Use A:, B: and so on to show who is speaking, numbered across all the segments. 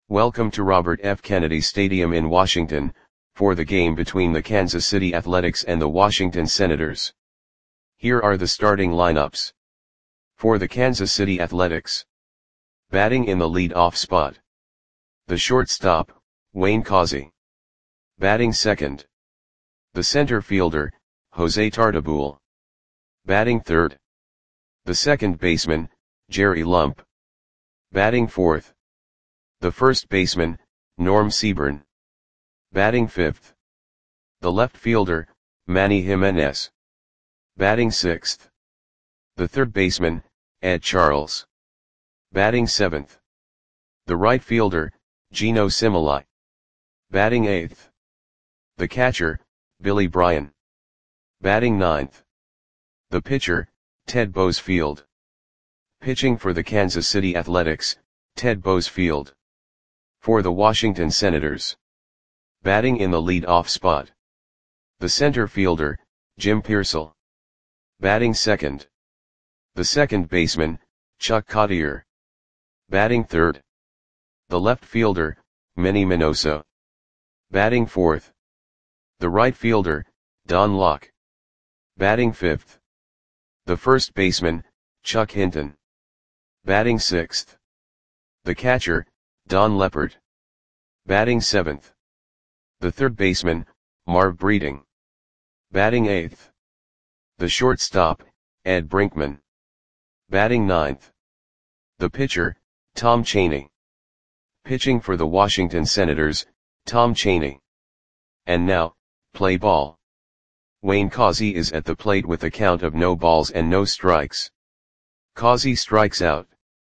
A: Welcome to Robert F. Kennedy Stadium in Washington, for the game between the Kansas City Athletics and the Washington Senators. Here are the starting lineups. For the Kansas City Athletics. Batting in the lead-off spot. The shortstop, Wayne Causey. Batting second. The center fielder, Jose Tartabull. Batting third. The second baseman, Jerry Lump. Batting fourth. The first baseman, Norm Seaburn. Batting fifth. The left fielder, Manny Jimenez. Batting sixth. The third baseman, Ed Charles. Batting seventh. The right fielder, Geno Similai. Batting eighth. The catcher, Billy Bryan. Batting ninth. The pitcher, Ted Boesfield. Pitching for the Kansas City Athletics, Ted Boesfield. For the Washington Senators. Batting in the lead-off spot. The center fielder, Jim Piersall. Batting second. The second baseman, Chuck Cottier. Batting third. The left fielder, Manny Minoso. Batting fourth. The right fielder, Don Locke. Batting fifth. The first baseman, Chuck Hinton. Batting sixth. The catcher, Don Leppert. Batting seventh. The third baseman, Marv Breeding. Batting eighth. The shortstop, Ed Brinkman. Batting ninth. The pitcher, Tom Cheney. Pitching for the Washington Senators, Tom Cheney. And now, play ball. Wayne Causey is at the plate with a count of no balls and no strikes. Causey strikes out.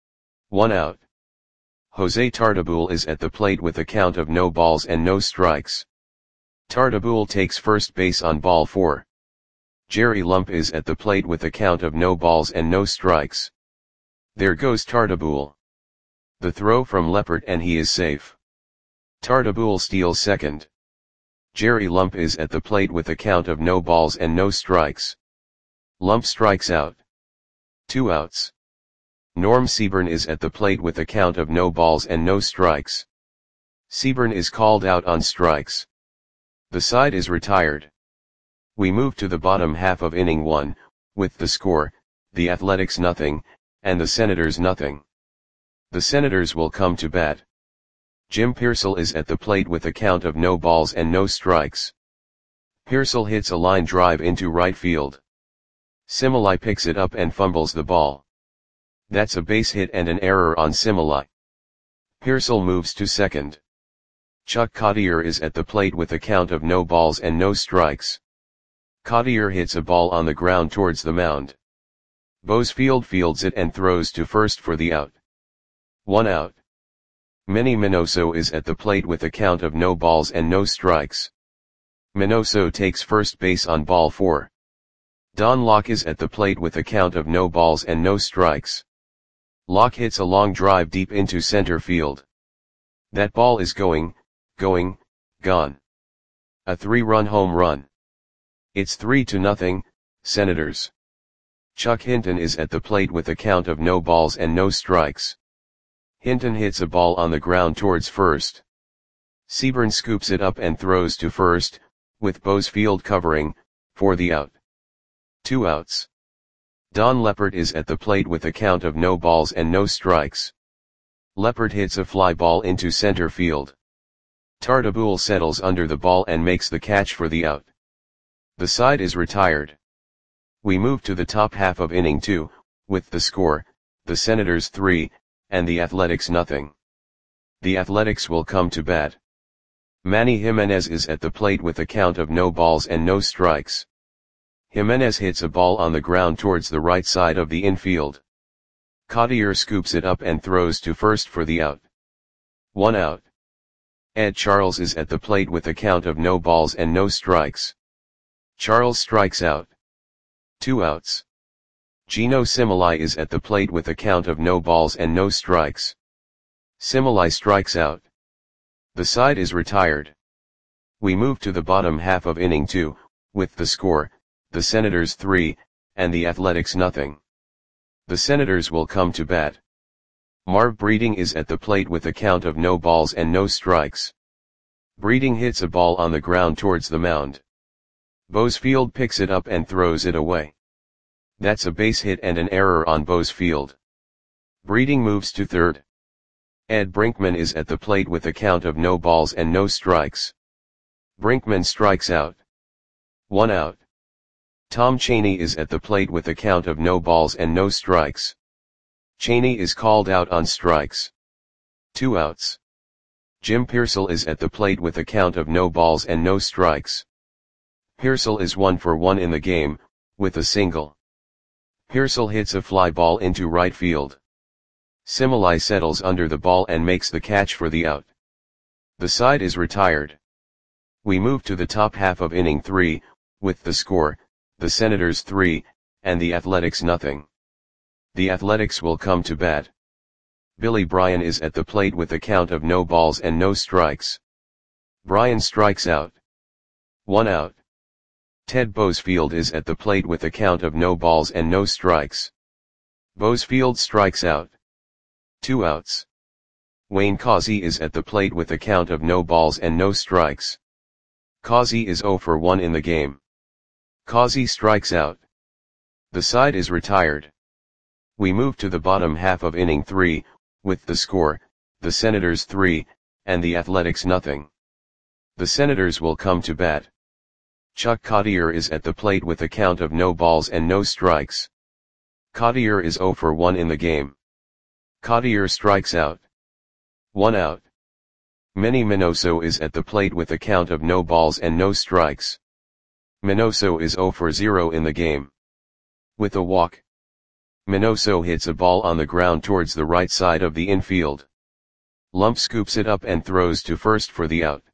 A: 1 out. Jose Tartabull is at the plate with a count of no balls and no strikes. Tartabull takes first base on ball 4. Jerry Lump is at the plate with a count of no balls and no strikes. There goes Tartabull. The throw from Leppert and he is safe. Tartabull steals second. Jerry Lump is at the plate with a count of no balls and no strikes. Lump strikes out. 2 outs. Norm Seaburn is at the plate with a count of no balls and no strikes. Seaburn is called out on strikes. The side is retired. We move to the bottom half of inning 1, with the score, the Athletics 0, and the Senators 0. The Senators will come to bat. Jim Piersall is at the plate with a count of no balls and no strikes. Piersall hits a line drive into right field. Similai picks it up and fumbles the ball. That's a base hit and an error on Similai. Piersall moves to second. Chuck Cottier is at the plate with a count of no balls and no strikes. Cottier hits a ball on the ground towards the mound. Boesfield fields it and throws to first for the out. 1 out. Manny Minoso is at the plate with a count of no balls and no strikes. Minoso takes first base on ball 4. Don Locke is at the plate with a count of no balls and no strikes. Locke hits a long drive deep into center field. That ball is gone. A 3-run home run. It's 3-0, Senators. Chuck Hinton is at the plate with a count of no balls and no strikes. Hinton hits a ball on the ground towards first. Seaburn scoops it up and throws to first, with Boesfield covering, for the out. 2 outs. Don Leppert is at the plate with a count of no balls and no strikes. Leppert hits a fly ball into center field. Tartabull settles under the ball and makes the catch for the out. The side is retired. We move to the top half of inning 2, with the score, the Senators 3, and the Athletics 0. The Athletics will come to bat. Manny Jimenez is at the plate with a count of no balls and no strikes. Jimenez hits a ball on the ground towards the right side of the infield. Cottier scoops it up and throws to first for the out. 1 out. Ed Charles is at the plate with a count of no balls and no strikes. Charles strikes out. 2 outs. Geno Similai is at the plate with a count of no balls and no strikes. Similai strikes out. The side is retired. We move to the bottom half of inning 2, with the score, the Senators 3, and the Athletics 0. The Senators will come to bat. Marv Breeding is at the plate with a count of no balls and no strikes. Breeding hits a ball on the ground towards the mound. Boesfield picks it up and throws it away. That's a base hit and an error on Boesfield. Breeding moves to third. Ed Brinkman is at the plate with a count of no balls and no strikes. Brinkman strikes out. 1 out. Tom Cheney is at the plate with a count of no balls and no strikes. Cheney is called out on strikes. 2 outs. Jim Pearsall is at the plate with a count of no balls and no strikes. Pearsall is 1 for 1 in the game, with a single. Pearsall hits a fly ball into right field. Similai settles under the ball and makes the catch for the out. The side is retired. We move to the top half of inning 3, with the score, the Senators 3, and the Athletics nothing. The Athletics will come to bat. Billy Bryan is at the plate with a count of no balls and no strikes. Bryan strikes out. 1 out. Ted Boesfield is at the plate with a count of no balls and no strikes. Boesfield strikes out. 2 outs. Wayne Causey is at the plate with a count of no balls and no strikes. Causey is 0 for 1 in the game. Causey strikes out. The side is retired. We move to the bottom half of inning 3, with the score, the Senators 3, and the Athletics nothing. The Senators will come to bat. Chuck Cottier is at the plate with a count of no balls and no strikes. Cottier is 0 for 1 in the game. Cottier strikes out. 1 out. Manny Minoso is at the plate with a count of no balls and no strikes. Minoso is 0 for 0 in the game. With a walk. Minoso hits a ball on the ground towards the right side of the infield. Lump scoops it up and throws to first for the out.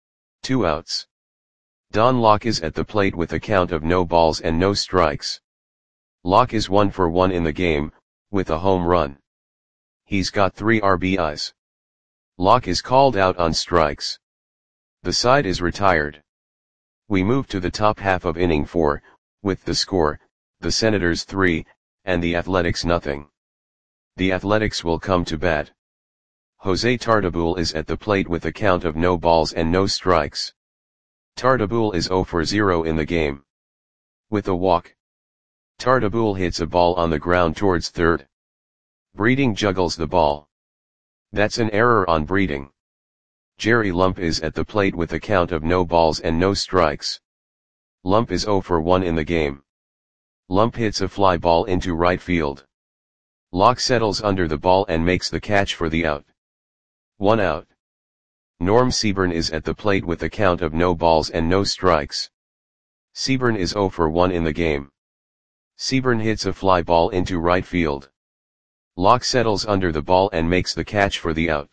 A: 2 outs. Don Locke is at the plate with a count of no balls and no strikes. Locke is 1 for 1 in the game, with a home run. He's got 3 RBIs. Locke is called out on strikes. The side is retired. We move to the top half of inning 4, with the score, the Senators 3, and the Athletics nothing. The Athletics will come to bat. Jose Tartabull is at the plate with a count of no balls and no strikes. Tartabull is 0 for 0 in the game. With a walk. Tartabull hits a ball on the ground towards third. Breeding juggles the ball. That's an error on Breeding. Jerry Lump is at the plate with a count of no balls and no strikes. Lump is 0 for 1 in the game. Lump hits a fly ball into right field. Locke settles under the ball and makes the catch for the out. 1 out. Norm Seaburn is at the plate with a count of no balls and no strikes. Seaburn is 0 for 1 in the game. Seaburn hits a fly ball into right field. Locke settles under the ball and makes the catch for the out.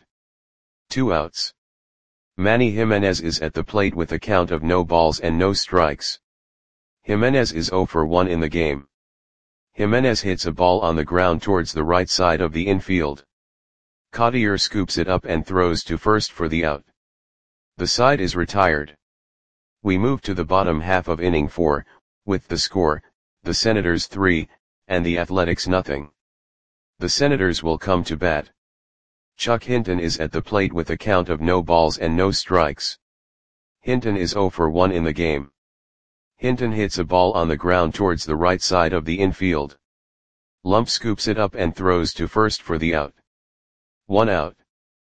A: 2 outs. Manny Jimenez is at the plate with a count of no balls and no strikes. Jimenez is 0 for 1 in the game. Jimenez hits a ball on the ground towards the right side of the infield. Cottier scoops it up and throws to first for the out. The side is retired. We move to the bottom half of inning 4, with the score, the Senators 3, and the Athletics nothing. The Senators will come to bat. Chuck Hinton is at the plate with a count of no balls and no strikes. Hinton is 0 for 1 in the game. Hinton hits a ball on the ground towards the right side of the infield. Lump scoops it up and throws to first for the out. 1 out.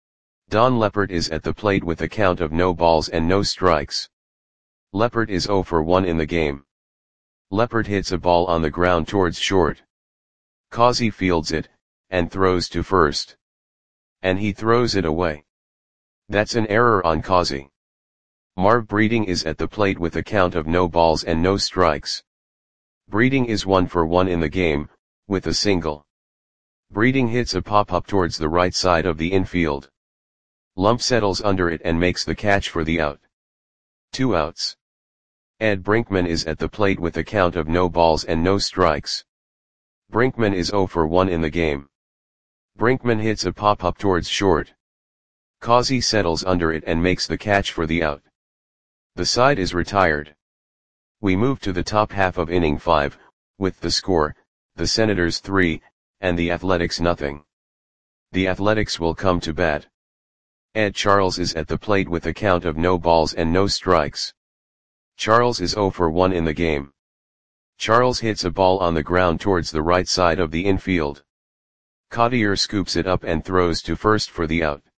A: Don Leppert is at the plate with a count of no balls and no strikes. Leppert is 0 for 1 in the game. Leppert hits a ball on the ground towards short. Causey fields it, and throws to first. And he throws it away. That's an error on Causey. Marv Breeding is at the plate with a count of no balls and no strikes. Breeding is 1 for 1 in the game, with a single. Breeding hits a pop-up towards the right side of the infield. Lump settles under it and makes the catch for the out. 2 outs. Ed Brinkman is at the plate with a count of no balls and no strikes. Brinkman is 0 for 1 in the game. Brinkman hits a pop-up towards short. Causey settles under it and makes the catch for the out. The side is retired. We move to the top half of inning 5, with the score, the Senators 3, and the Athletics nothing. The Athletics will come to bat. Ed Charles is at the plate with a count of no balls and no strikes. Charles is 0 for 1 in the game. Charles hits a ball on the ground towards the right side of the infield. Cottier scoops it up and throws to first for the out.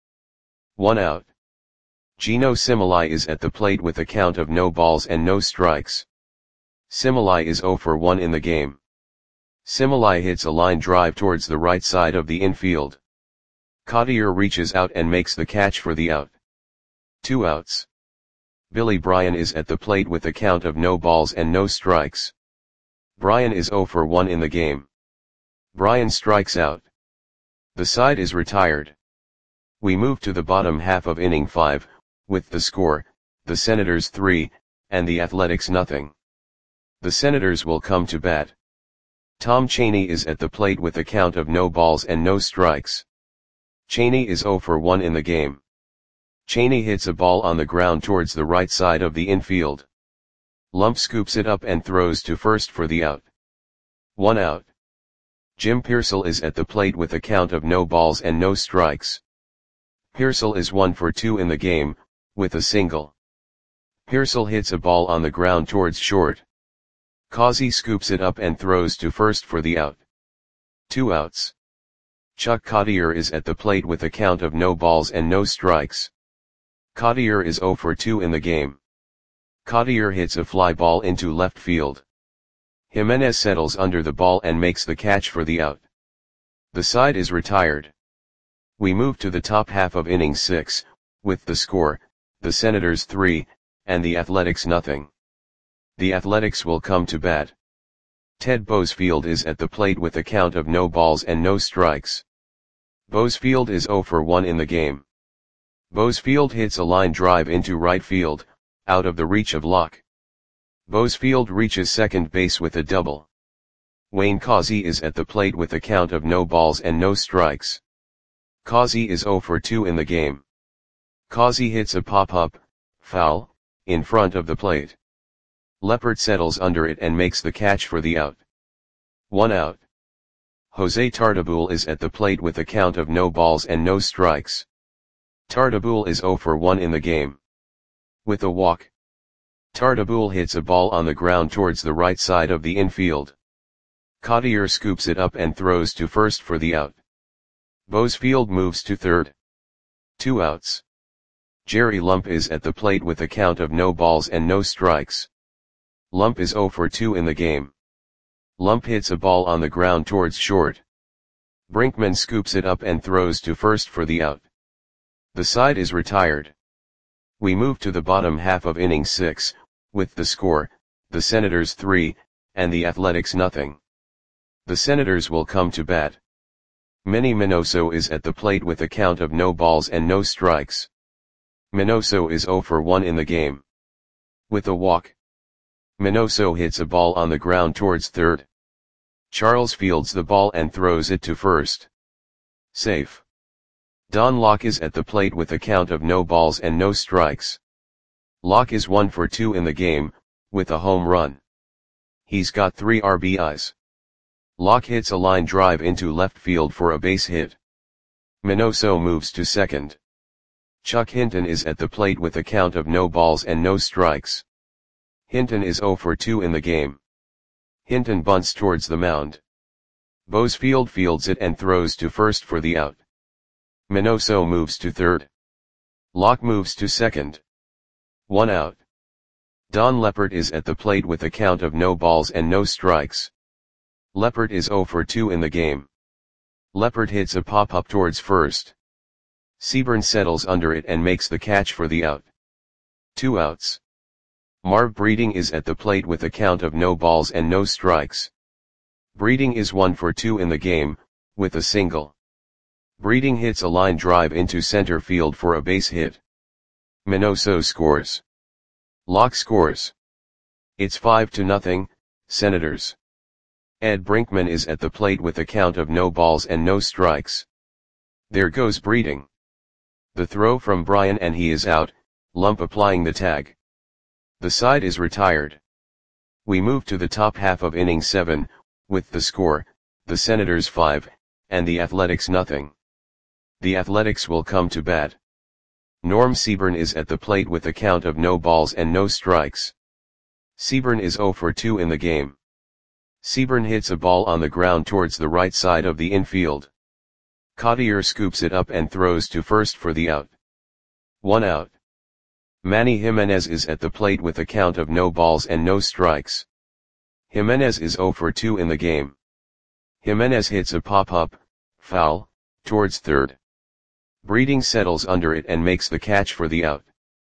A: 1 out. Gino Similai is at the plate with a count of no balls and no strikes. Similai is 0 for 1 in the game. Similai hits a line drive towards the right side of the infield. Cottier reaches out and makes the catch for the out. 2 outs. Billy Bryan is at the plate with a count of no balls and no strikes. Bryan is 0 for 1 in the game. Bryan strikes out. The side is retired. We move to the bottom half of inning 5, with the score, the Senators 3, and the Athletics nothing. The Senators will come to bat. Tom Cheney is at the plate with a count of no balls and no strikes. Cheney is 0 for 1 in the game. Cheney hits a ball on the ground towards the right side of the infield. Lump scoops it up and throws to first for the out. 1 out. Jim Piersall is at the plate with a count of no balls and no strikes. Piersall is 1 for 2 in the game, with a single. Piersall hits a ball on the ground towards short. Causey scoops it up and throws to first for the out. 2 outs. Chuck Cottier is at the plate with a count of no balls and no strikes. Cottier is 0 for 2 in the game. Cottier hits a fly ball into left field. Jimenez settles under the ball and makes the catch for the out. The side is retired. We move to the top half of inning 6, with the score, the Senators 3, and the Athletics nothing. The Athletics will come to bat. Ted Boesfield is at the plate with a count of no balls and no strikes. Boesfield is 0 for 1 in the game. Boesfield hits a line drive into right field, out of the reach of Locke. Boesfield reaches second base with a double. Wayne Causey is at the plate with a count of no balls and no strikes. Causey is 0 for 2 in the game. Causey hits a pop-up, foul, in front of the plate. Leppert settles under it and makes the catch for the out. 1 out. Jose Tartabull is at the plate with a count of no balls and no strikes. Tartabull is 0 for 1 in the game. With a walk. Tartabull hits a ball on the ground towards the right side of the infield. Cottier scoops it up and throws to first for the out. Boesfield moves to third. 2 outs. Jerry Lump is at the plate with a count of no balls and no strikes. Lump is 0 for 2 in the game. Lump hits a ball on the ground towards short. Brinkman scoops it up and throws to first for the out. The side is retired. We move to the bottom half of inning 6, with the score, the Senators 3, and the Athletics nothing. The Senators will come to bat. Manny Minoso is at the plate with a count of no balls and no strikes. Minoso is 0 for 1 in the game. With a walk. Minoso hits a ball on the ground towards third. Charles fields the ball and throws it to first. Safe. Don Locke is at the plate with a count of no balls and no strikes. Locke is 1 for 2 in the game, with a home run. He's got 3 RBIs. Locke hits a line drive into left field for a base hit. Minoso moves to second. Chuck Hinton is at the plate with a count of no balls and no strikes. Hinton is 0 for 2 in the game. Hinton bunts towards the mound. Boesfield fields it and throws to first for the out. Minoso moves to third. Locke moves to second. 1 out. Don Leppert is at the plate with a count of no balls and no strikes. Leppert is 0 for 2 in the game. Leppert hits a pop-up towards first. Seaburn settles under it and makes the catch for the out. 2 outs. Marv Breeding is at the plate with a count of no balls and no strikes. Breeding is 1 for 2 in the game, with a single. Breeding hits a line drive into center field for a base hit. Minoso scores. Locke scores. It's 5-0, Senators. Ed Brinkman is at the plate with a count of no balls and no strikes. There goes Breeding. The throw from Bryan and he is out, Lump applying the tag. The side is retired. We move to the top half of inning 7, with the score, the Senators 5, and the Athletics nothing. The Athletics will come to bat. Norm Seaburn is at the plate with a count of no balls and no strikes. Seaburn is 0 for 2 in the game. Seaburn hits a ball on the ground towards the right side of the infield. Cottier scoops it up and throws to first for the out. 1 out. Manny Jimenez is at the plate with a count of no balls and no strikes. Jimenez is 0 for 2 in the game. Jimenez hits a pop-up, foul, towards third. Breeding settles under it and makes the catch for the out.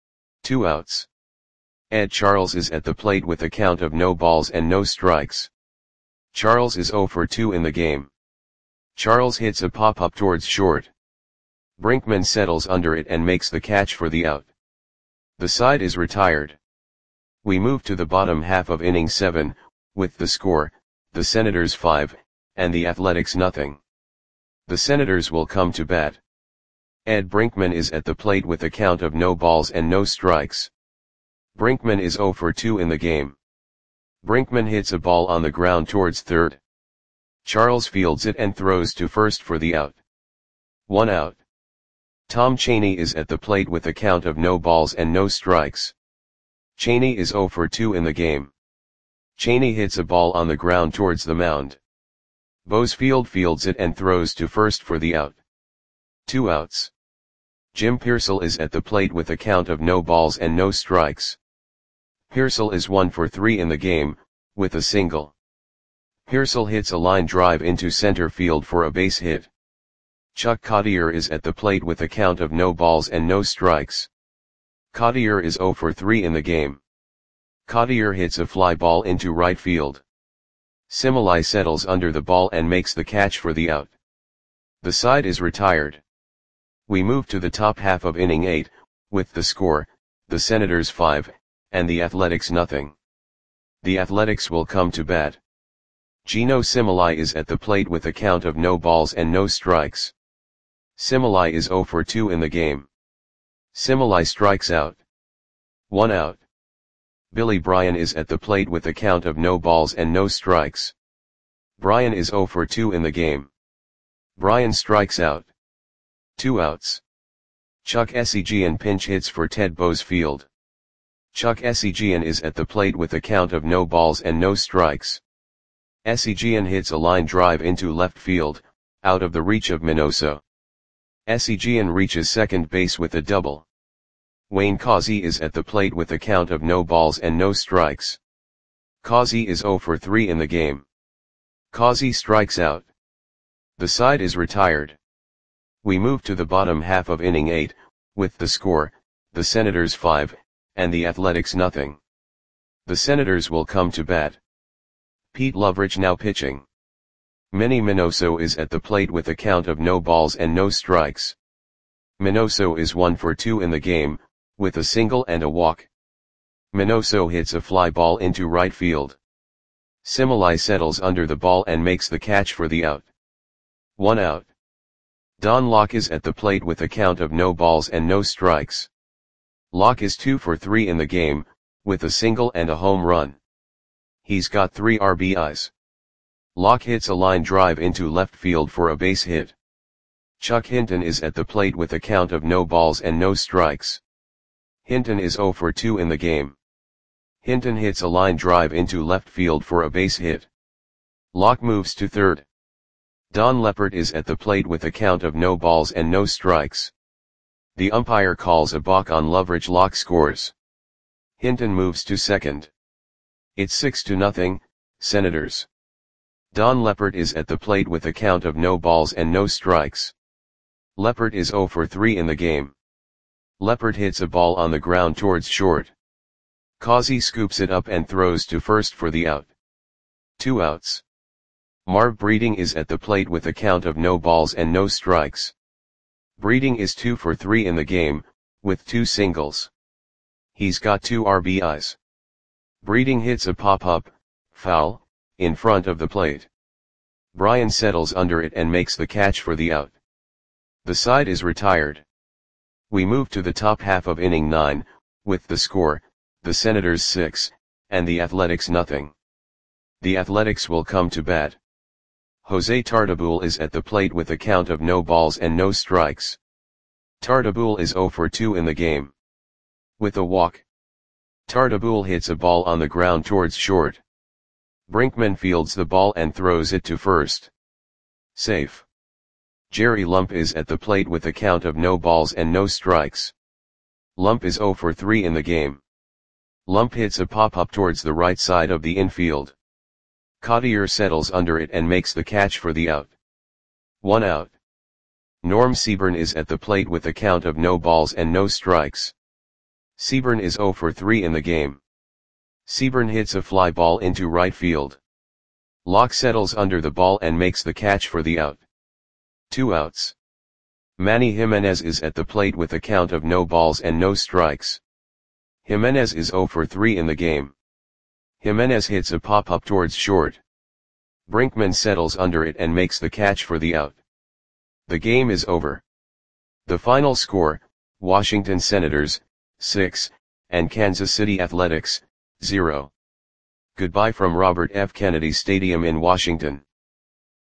A: 2 outs. Ed Charles is at the plate with a count of no balls and no strikes. Charles is 0 for 2 in the game. Charles hits a pop-up towards short. Brinkman settles under it and makes the catch for the out. The side is retired. We move to the bottom half of inning 7, with the score, the Senators 5, and the Athletics nothing. The Senators will come to bat. Ed Brinkman is at the plate with a count of no balls and no strikes. Brinkman is 0 for 2 in the game. Brinkman hits a ball on the ground towards third. Charles fields it and throws to first for the out. 1 out. Tom Chaney is at the plate with a count of no balls and no strikes. Chaney is 0 for 2 in the game. Chaney hits a ball on the ground towards the mound. Boesfield fields it and throws to first for the out. 2 outs. Jim Pearsall is at the plate with a count of no balls and no strikes. Pearsall is 1 for 3 in the game, with a single. Pearsall hits a line drive into center field for a base hit. Chuck Cottier is at the plate with a count of no balls and no strikes. Cottier is 0 for 3 in the game. Cottier hits a fly ball into right field. Similai settles under the ball and makes the catch for the out. The side is retired. We move to the top half of inning 8, with the score, the Senators 5, and the Athletics nothing. The Athletics will come to bat. Gino Similai is at the plate with a count of no balls and no strikes. Similai is 0 for 2 in the game. Similai strikes out. 1 out. Billy Bryan is at the plate with a count of no balls and no strikes. Bryan is 0 for 2 in the game. Bryan strikes out. 2 outs. Chuck Essegian pinch hits for Ted Boesfield. Chuck Essegian is at the plate with a count of no balls and no strikes. Essegian hits a line drive into left field, out of the reach of Minoso. Essegian reaches second base with a double. Wayne Causey is at the plate with a count of no balls and no strikes. Causey is 0 for 3 in the game. Causey strikes out. The side is retired. We move to the bottom half of inning 8, with the score, the Senators 5, and the Athletics nothing. The Senators will come to bat. Pete Lovrich now pitching. Manny Minoso is at the plate with a count of no balls and no strikes. Minoso is 1 for 2 in the game, with a single and a walk. Minoso hits a fly ball into right field. Similai settles under the ball and makes the catch for the out. 1 out. Don Locke is at the plate with a count of no balls and no strikes. Locke is 2 for 3 in the game, with a single and a home run. He's got 3 RBIs. Locke hits a line drive into left field for a base hit. Chuck Hinton is at the plate with a count of no balls and no strikes. Hinton is 0 for 2 in the game. Hinton hits a line drive into left field for a base hit. Locke moves to third. Don Leppert is at the plate with a count of no balls and no strikes. The umpire calls a balk on Lovrich. Locke scores. Hinton moves to second. It's 6-0, Senators. Don Leppert is at the plate with a count of no balls and no strikes. Leppert is 0 for 3 in the game. Leppert hits a ball on the ground towards short. Causey scoops it up and throws to first for the out. 2 outs. Marv Breeding is at the plate with a count of no balls and no strikes. Breeding is 2 for 3 in the game, with 2 singles. He's got 2 RBIs. Breeding hits a pop-up, foul, in front of the plate. Bryan settles under it and makes the catch for the out. The side is retired. We move to the top half of inning 9, with the score, the Senators 6, and the Athletics nothing. The Athletics will come to bat. Jose Tartabull is at the plate with a count of no balls and no strikes. Tartabull is 0 for 2 in the game. With a walk, Tartabull hits a ball on the ground towards short. Brinkman fields the ball and throws it to first. Safe. Jerry Lump is at the plate with a count of no balls and no strikes. Lump is 0 for 3 in the game. Lump hits a pop-up towards the right side of the infield. Cottier settles under it and makes the catch for the out. 1 out. Norm Seaburn is at the plate with a count of no balls and no strikes. Seaburn is 0 for 3 in the game. Seaburn hits a fly ball into right field. Locke settles under the ball and makes the catch for the out. 2 outs. Manny Jimenez is at the plate with a count of no balls and no strikes. Jimenez is 0 for 3 in the game. Jimenez hits a pop-up towards short. Brinkman settles under it and makes the catch for the out. The game is over. The final score, Washington Senators, 6, and Kansas City Athletics, 0. Goodbye from Robert F. Kennedy Stadium in Washington.